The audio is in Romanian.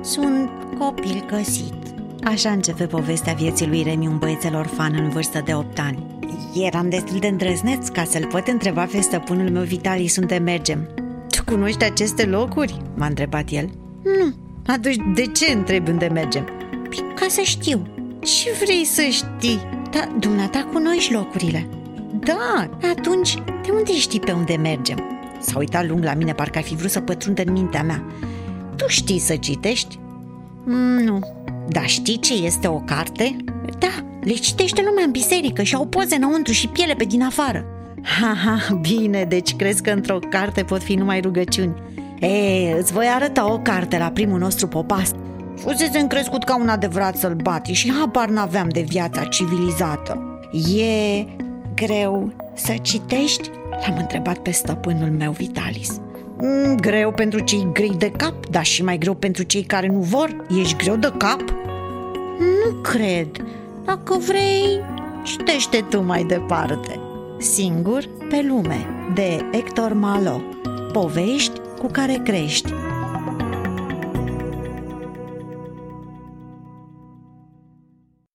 Sunt copil găsit. Așa începe povestea vieții lui Remi, un băiețel orfan în vârstă de 8 ani. Eram destul de îndrăzneț ca să-l pot întreba pe stăpânul meu Vitalis unde mergem. Tu cunoști aceste locuri? M-a întrebat el. Nu. Atunci de ce întrebi unde mergem? Păi, ca să știu. Ce vrei să știi? Da, dumneata cunoști locurile. Da, atunci de unde știi pe unde mergem? S-a uitat lung la mine, parcă ar fi vrut să pătrundă în mintea mea. Tu știi să citești? Nu. Dar știi ce este o carte? Da, le citește lumea în biserică și au poze înăuntru și piele pe din afară. Ha, bine, deci crezi că într-o carte pot fi numai rugăciuni? Îți voi arăta o carte la primul nostru popas. Fusesem crescut ca un adevărat sălbatic și habar n-aveam de viața civilizată. E greu să citești? L-am întrebat pe stăpânul meu Vitalis. Greu pentru cei grei de cap, dar și mai greu pentru cei care nu vor. Ești greu de cap? Nu cred. Dacă vrei, citește tu mai departe. Singur pe lume, de Hector Malot. Povești cu care crești.